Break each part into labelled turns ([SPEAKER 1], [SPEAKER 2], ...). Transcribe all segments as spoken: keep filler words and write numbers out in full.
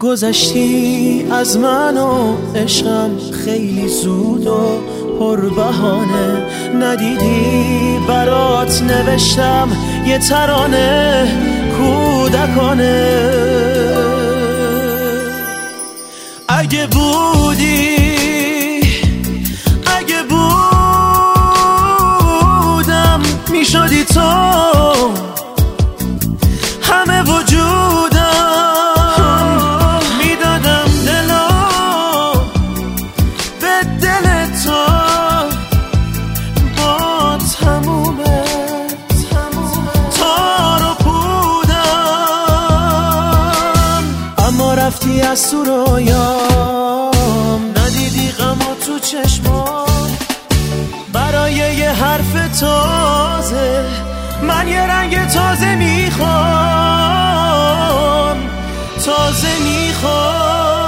[SPEAKER 1] گذشتی از من و عشقم خیلی زود و پر بهانه، ندیدی برات نوشتم یه ترانه کودکانه. اگه بودی اگه بودم میشدی تو همه وجودم، میدادم دلو به دل تو با تمومه تار و پودم. اما رفتی از تو رویام، ندیدی غم و تو چشمام، برای یه حرف تازه من یه رنگ تازه میخوام، تازه میخوام.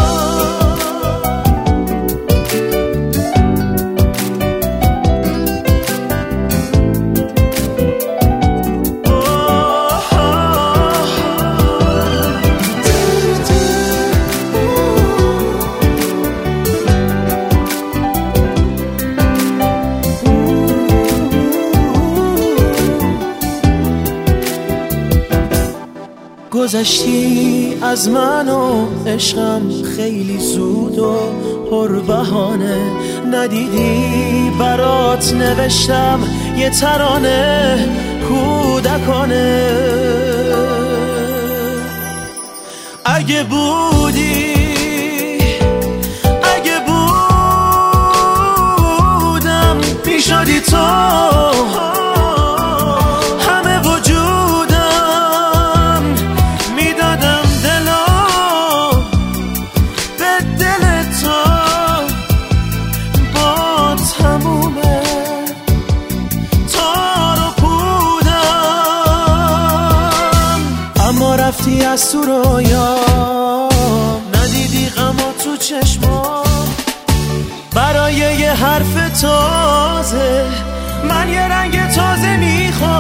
[SPEAKER 1] گذشتی از من و عشقم خیلی زود و پر بهانه، ندیدی برات نوشتم یه ترانه کودکانه. اگه بودی اگه بودم میشدی تو رفتی از تو رویام، ندیدی غم و تو چشمام، برای یه حرف تازه من یه رنگ تازه میخوام.